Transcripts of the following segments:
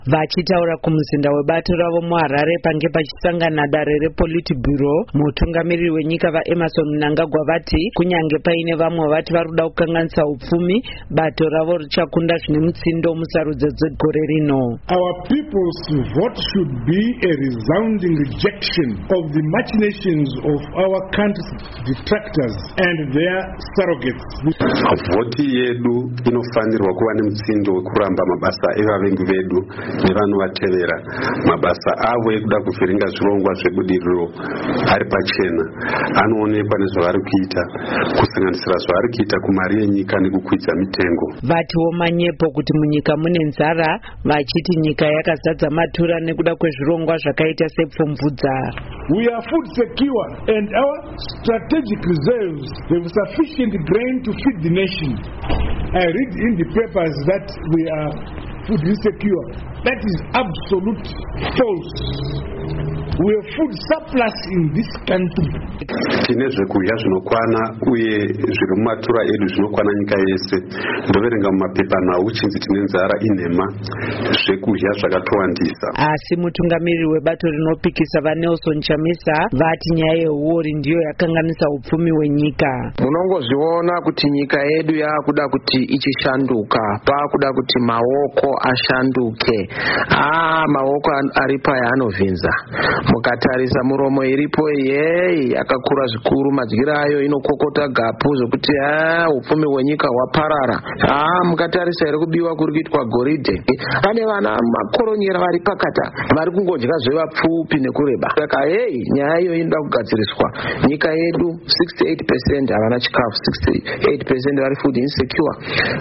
Vachitaura kumuzinda webato ravo muHarare pange pachisangana dare rePolitburo, mutungamiriri wenyika vaEmmerson Mnangagwa vati kunyange paine vamwe vati varikuda kukanganisa upfumi, bato ravo richakunda zvine mutsindo musarudzo dzegore rino. Our people's vote should be a resounding rejection of the machinations of our country's detractors and their surrogates. Voti yedu inofanirwa kuva nemutsindo wekuramba mabasa evavengi vedu nevanovatevera, mabasa avo ekuda kuvhiringa zvirongwa zvebudiriro ari pachena. Anoonekwa nezvavari kuita, kusanganisira zvavari kuita kumari yenyika nekukwidza mitengo. Vatiwo manyepo kuti munyika mune nzara, vachiti nyika yakazadza matura nekuda kwezvirongwa zvakaita sepfumvudza. We are food secure and our strategic reserves have sufficient grain to feed the nation. I read in the papers that we are food insecure. That is absolute false. We have food surplus in this country. Tine zvekudya zvinokwana uye zviri mumatura edu zvinokwana nyika yese. Ndoverenga mumapepa nhau chinzi tine nzara inhema, zvekudya zvakatowandisa. Asi mutungamiriri webato rinopikisa vaNelson Chamisa vati nyaya yehuori ndiyo yakanganisa upfumi hwenyika. Munongozviona kuti nyika yedu yakuda kuti ichishanduka, pakuda kuti maoko ashanduke. Maoko aripa yanovhinza. Mukatarisa muromo iripo yakakura zvikuru, madyiro ayo inokokota gapu zvokuti upfumi hwenyika hwaparara. Mukatarisa iri kubiwa kuri kuitwa goridhe. Pane vana makoronyera vari pakata vari kungodya zvevapfupi nekureba. Saka nyaya iyo inoda kugadziriswa. Nyika yedu 68% havana chikafu, 68% vari food insecure,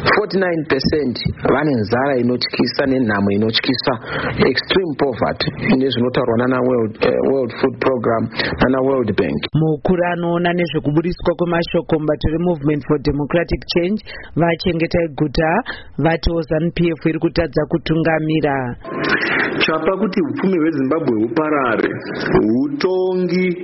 49% vane nzara inotyisa nenhamo inotyisa, extreme poverty nezvinotaurwa nana World Food Program nana World Bank. Mukuru anoona nezvekuburiswa kwemashoko mubato reMovement for Democratic Change Vachengetai Guta vatiwo ZANU-PF iri kutadza kutungamira. Chapa kuti upfumi hweZimbabwe huparare, hutongi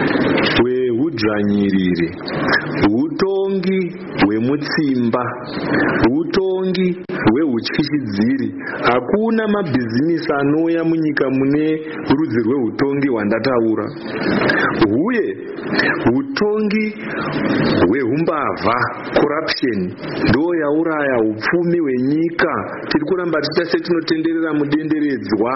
hweudzvanyiriri, hutongi hwemutsimba, hutongi hwehutyisidziri. Hakuna mabhizinisi anouya munyika mune rudzi rwehutongi hwandataura. Huye hutongi hwehumbavha, corruption, ndo yauraya upfumi hwenyika. Tiri kuramba tichase tinotenderera mudenderedzwa.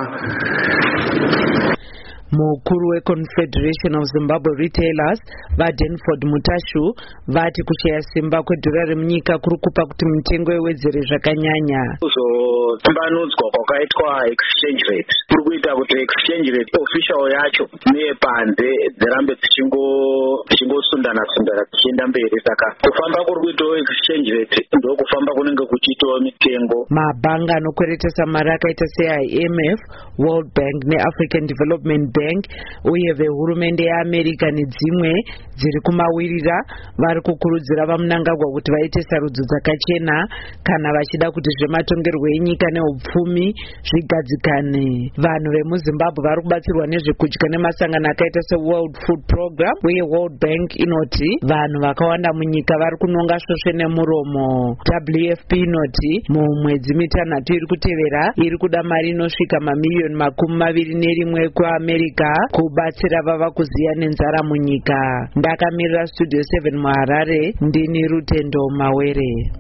Mukuru weConfederation of Zimbabwe Retailers vaDenford Mutashu vati kushaya simba kwedhora remunyika kuri kupa kuti mitengo iwedzere zvakanyanya. Kuzotambanudzwa kwakaitwa exchange rate kuri kuita kuti exchange rate official yacho neyepanze dzirambe dzichingosundana dzichienda mberi. Saka kufamba kuri kuitawo exchange rate ndo kufamba kunenge kuchiitawo mitengo. Mabhanga anokweretesa mari akaita seIMF, World Bank neAfrican Development Bank uye vehurumende yeAmerica nedzimwe dziri kumawirira vari kukurudzira vaMnangagwa kuti vaite sarudzo dzakachena kana vachida kuti zvematongerwo enyika neupfumi zvigadzikane. Vanhu vemuZimbabwe vari kubatsirwa nezvekudya nemasangano akaita seWorld Food Program uye World Bank inoti vanhu vakawanda munyika vari kunonga svosve nemuromo. WFP inoti mumwedzi mitanhatu iri kutevera iri kuda mari inosvika mamiliyoni 21 kuAmerica kubatsira vava kuziya nenzara munyika. Ndakamirira Studio 7 muHarare, ndini Rutendo Mawere.